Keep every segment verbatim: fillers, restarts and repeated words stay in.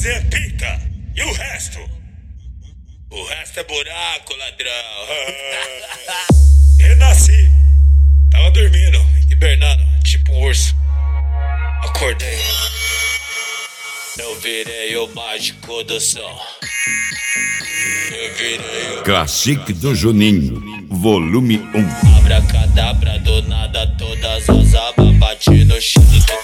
Você é pica. E o resto? O resto é buraco, ladrão. Renasci. Tava dormindo, hibernando, tipo um urso. Acordei. Eu virei o mágico do som. Eu virei o Cacique do Juninho, volume um. abracadabra, do nada todas as abas bati no chão do chão.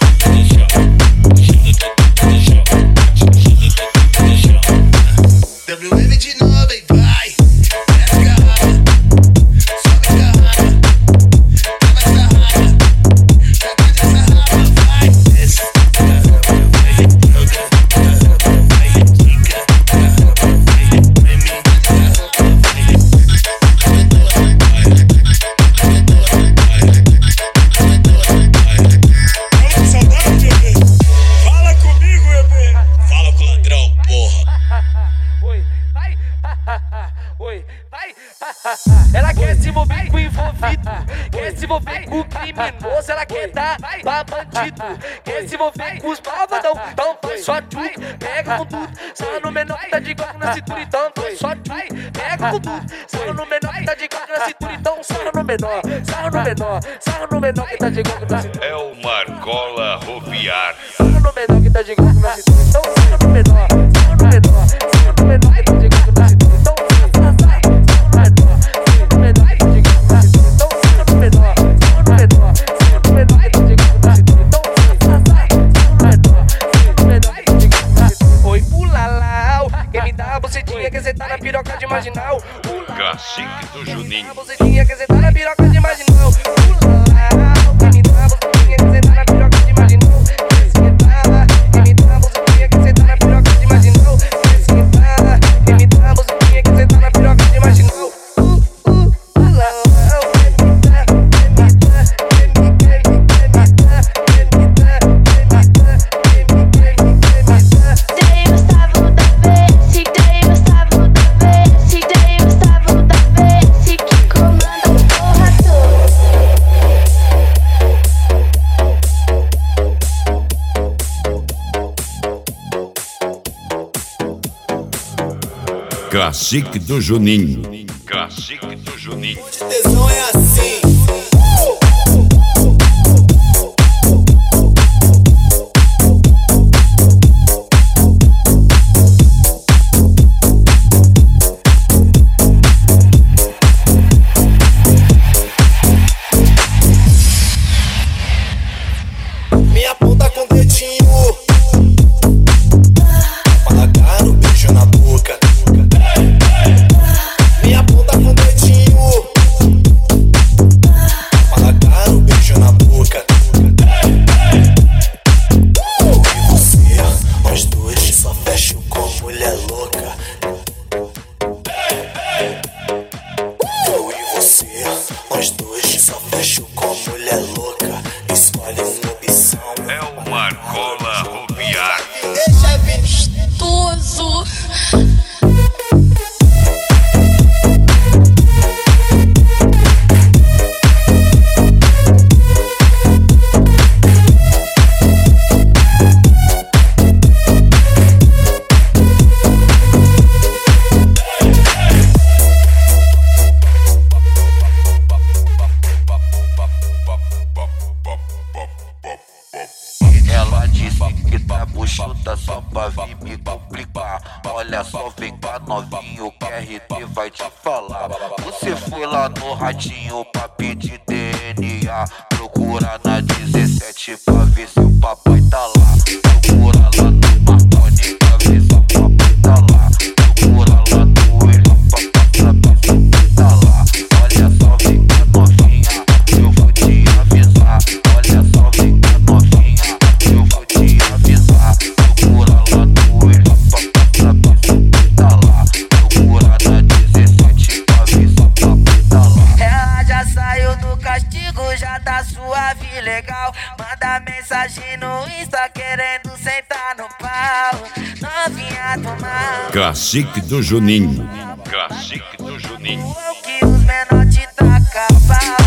W M de novo, hein, vai. Desce garrafa, sobe garrafa, tava sarrafa, joga de sarrafa, vai. Desce garrafa, vai, joga garrafa, vai, quica garrafa, vai, meme garrafa, vai. Fala com saudade, bebê. Fala comigo, bebê. Fala com o ladrão, porra. Oi, vai, oi, vai. Ela quer se envolver com o envolvido, quer se envolver com o criminoso, ela quer dar pra bandido, quer se envolver com os malvadão, então faz só tu, pega com tudo, sarra no menor que tá de coco na cintura, então faz só tu, pega com tudo, sarra no menor que tá de coco na cintura, então sarra no menor, sarra no menor, sarra no menor que tá de coco na cintura. É o Marcola Roviar. Sarra no menor que tá de coco na cintura, então sarra no menor, sarra no menor, sarra no menor que tá de coco na cintura, então sai, sai, sai, sarra no menor, sarra no menor que tá de coco na cintura, então sarra no menor, sarra no menor, sarra no menor que tá de coco na cintura, então sai, sai, sai, sarra no menor, sarra no menor que tá de coco na cintura. Oi, pula lá, quem me dá a bucetinha que cê tá na piroca de marginal. Cacique do Juninho. A bucetinha que cê tá na piroca de marginal. Pula lá, quem me dá a bucetinha que cê tá na piroca de marginal. Quem me dá a bucetinha que cê tá na piroca de marginal. Quem me dá a bucetinha que cê tá na piroca de marginal. Uh, uh, pula lá, quem me dá, quem me dá, quem me, quem me, quem me dá, quem me dá, quem me dá, quem me, quem me, quem me dá. Dei Gustavo da vez, dei Gustavo da vez, dei Gustavo da vez, que comanda o porra toda. Cacique do Juninho. Cacique do Juninho. Tesão é assim. Minha ponta com dedinho, paladar no beijo na boca. Minha ponta com dedinho, paladar no beijo na boca. Eu e você, nós dois só fecha o copo, mulher louca. Eu e você, nós dois só fecha o copo, mulher louca. Escolhe uma opção. É o Marcola Roviar. Deixa vir. Gostoso. Ela disse que tá buchuda só pra vir me complicar. Olha só, vem cá novinho, que R T vai te falar. Você foi lá no ratinho pra pedir D N A. Procura na dezessete pra ver se o papai tá lá. Procura lá no Marconi pra ver se o papai tá lá. Procura lá no William pra passar pra ver se tá lá. Olha só, vem cá novinha, eu vou te avisar. Olha só, vem cá novinha, eu vou te avisar. Procura lá no William pra passar pra ver se tá lá. Procura na dezessete pra ver se o papai tá lá. Ela já saiu do castigo, já tá suave, legal. Manda mensagem no Insta querendo sentar no pau. Novinha do mal, Cacique do Juninho. Cacique do Juninho. o que os menor te taca pau.